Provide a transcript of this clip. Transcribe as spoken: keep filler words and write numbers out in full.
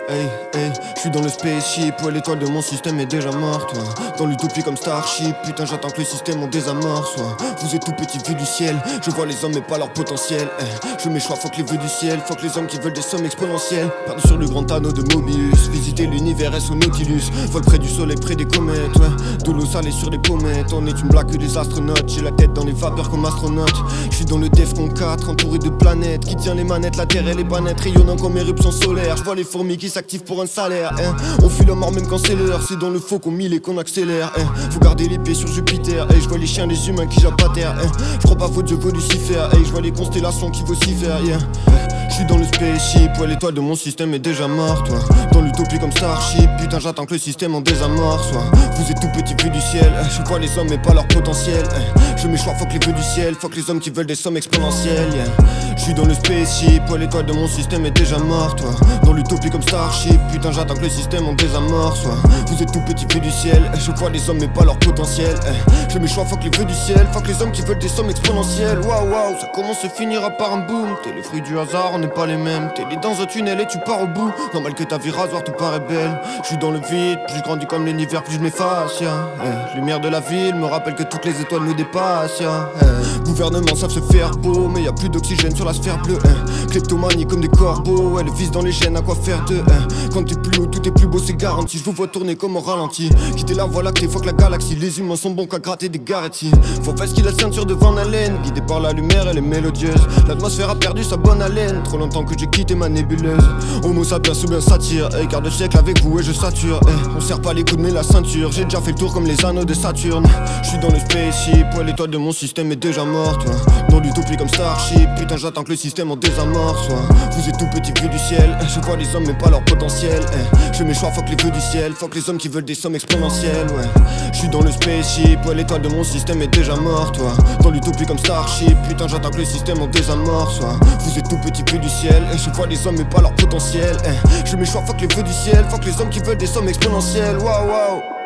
Hey, hey, je suis dans le spaceship, ouais l'étoile de mon système est déjà morte, ouais. Dans l'utopie comme Starship, putain j'attends que le système en désamorce, ouais. Vous êtes tout petits vus du ciel, je vois les hommes mais pas leur potentiel, hey. Je mets choix, fuck les vœux du ciel, fuck les hommes qui veulent des sommes exponentielles. Perdu sur le grand anneau de Mobius, visiter l'univers S au Nautilus. Vol près du soleil, près des comètes, ouais. De l'eau salée sur les pommettes, on est une blague que des astronautes. J'ai la tête dans les vapeurs comme astronaute. Je suis dans le Defcon quatre, entouré de planètes. Qui tient les manettes, la terre et les planètes, rayonnant comme éruption solaire. Je vois les fourmis qui s'activent pour un salaire, hein. On fuit la mort même quand c'est l'heure, c'est dans le faux qu'on mille et qu'on accélère, hein. Faut garder les pieds sur Jupiter, et je vois les chiens, les humains qui jappent à terre, hein. Je crois pas vos dieux, vos Lucifer, et je vois les constellations qui vocifèrent, yeah. Je suis dans le spaceship, ouais l'étoile de mon système est déjà morte, ouais. Dans l'utopie comme Starship, putain j'attends que le système en désamorce, ouais. Vous êtes tout petits vus du ciel, je vois les hommes mais pas leur potentiel, je mets choix, fuck les vœux du ciel, fuck les hommes qui veulent des sommes exponentielles, yeah. Je suis dans le spaceship, ouais l'étoile de mon système est déjà morte, ouais. Dans l'utopie comme Starship, putain j'attends que le système en désamorce, ouais. Vous êtes tout petits vus du ciel, je vois les hommes mais pas leur potentiel, je mets choix, fuck les vœux du ciel, fuck les hommes qui veulent des sommes exponentielles. Waouh waouh, ça commence se finira par un boom. T'es les fruits du hasard, on n'est pas les mêmes. T'es les dans un tunnel et tu pars au bout. Normal que ta vie rasoir tout paraît belle. Je suis dans le vide, plus je grandis comme l'univers, plus je m'efface, yeah. Hey. Lumière de la ville me rappelle que toutes les étoiles nous dépassent, yeah. Hey. Gouvernement savent se faire beau, mais y a plus d'oxygène sur la sphère bleue, hey. Kleptomanie comme des corbeaux, elle vise dans les gènes, à quoi faire de, hey. Quand t'es plus haut, tout est plus beau, c'est garanti. Je vous vois tourner comme au ralenti. Quitter la voie lactée, fuck la galaxie. Les humains sont bons qu'à gratter des garetti. Faut faire ce qu'il a ceinture de Van Halen. Guidé par la lumière, elle est mélodieuse. L'atmosphère a perdu sa bonne haleine. Trop longtemps que j'ai quitté ma nébuleuse. Homo sapiens ou bien satire, hey, quart de siècle avec vous et je sature, hey. On serre pas les coudes mais la ceinture. J'ai déjà fait le tour comme les anneaux de Saturne. Je suis dans le spaceship, ouais l'étoile de mon système est déjà morte, ouais. Dans l'utopie comme Starship, putain j'attends que le système en désamorce, ouais. Vous êtes tout petits vus du ciel, je vois les hommes mais pas leur potentiel, hey. Je mets choix, fuck les vœux du ciel, fuck les hommes qui veulent des sommes exponentielles, ouais. Je suis dans le spaceship, ouais l'étoile de mon système est déjà morte, ouais. Dans l'utopie comme Starship, putain j'attends que le système en désamorce, ouais. Vous êtes tout petits vus du ciel, je vois les hommes mais pas leur potentiel, hey. Je mets choix, fuck les vœux du ciel, fuck les hommes qui veulent des sommes exponentielles, waouh waouh.